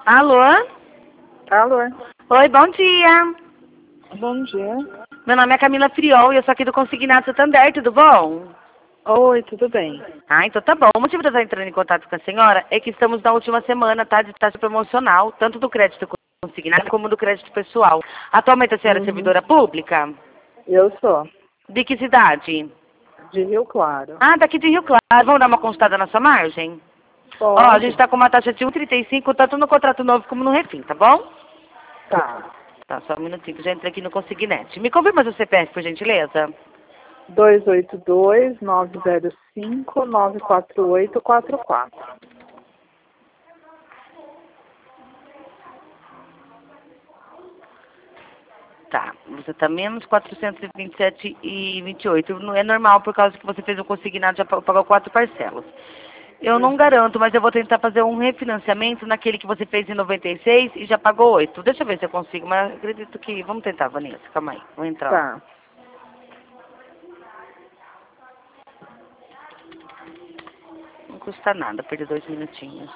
Alô? Alô? Oi, bom dia. Bom dia. Meu nome é Camila Friol e eu sou aqui do Consignado Santander, tudo bom? Oi, tudo bem? Ah, então tá bom. O motivo de eu estar entrando em contato com a senhora é que estamos na última semana, tá, de taxa promocional, tanto do crédito consignado como do crédito pessoal. Atualmente a senhora é servidora pública? Eu sou De que cidade? de Rio Claro. Ah, daqui de Rio Claro. Vamos dar uma consultada na sua margem? Ó, a gente Pode? está com uma taxa de 1,35, tanto no contrato novo como no refim, tá bom? Tá. Tá, só um minutinho que já entrei aqui no Consignet. Me confirma seu CPF, por gentileza. 282-905-94844. Tá, você tá menos 427,28. Não é normal por causa que você fez um consignado, já pagou 4 parcelas. Eu não garanto, mas eu vou tentar fazer um refinanciamento naquele que você fez em 96 e já pagou 8. Deixa eu ver se eu consigo, mas acredito que... Vamos tentar, Vanessa, calma aí. Vou entrar lá. Tá. Não custa nada, perder 2 minutinhos.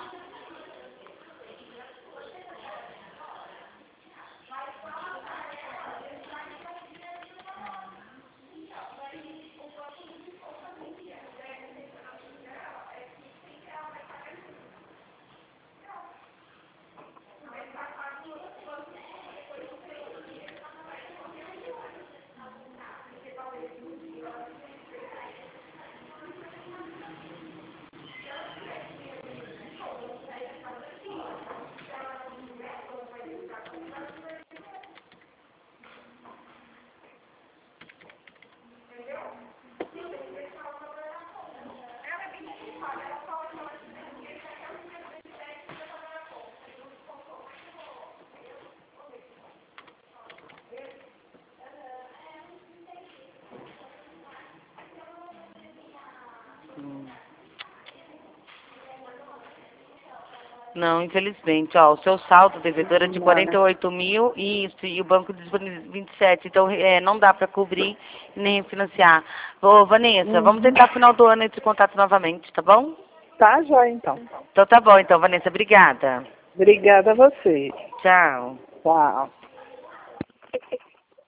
Não, infelizmente, ó, o seu saldo devedor é de 48 mil e isso, e o banco disponibiliza 27, então não dá para cobrir e nem financiar. Ô, Vanessa, vamos tentar final do ano entre contato novamente, tá bom? Tá, joia, então. Então tá bom, então, Vanessa, obrigada. Obrigada a você. Tchau. Tchau.